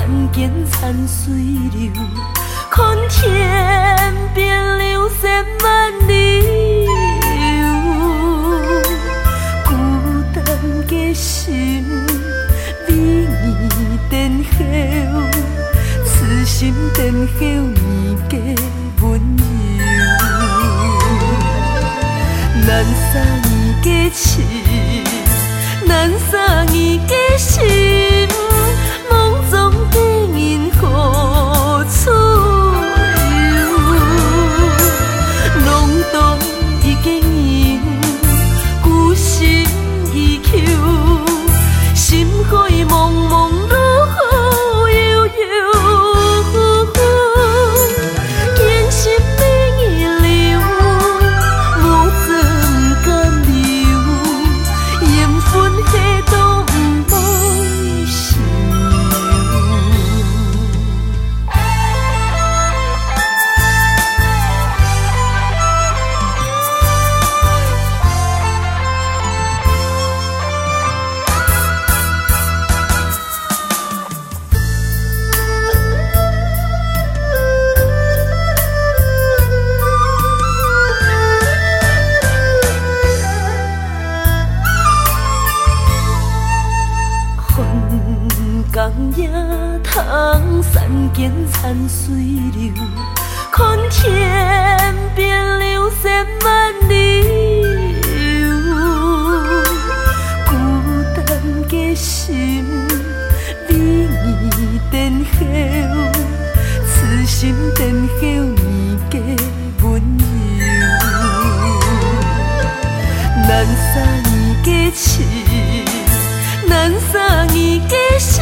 间残水流，看天边流线万里游，孤单的心你电候，痴心电候年加温柔，咱三年的情，咱三年的心，梦中的因何处有？浪动已经用，孤身依求，心海茫茫如何悠悠？见心变意流，无字不甘留，缘分迄都不会想。光夜窗山间残水流，看天边流线万里游，孤单的心你电候，痴心电候年加温柔，咱三年的情，咱三年的心。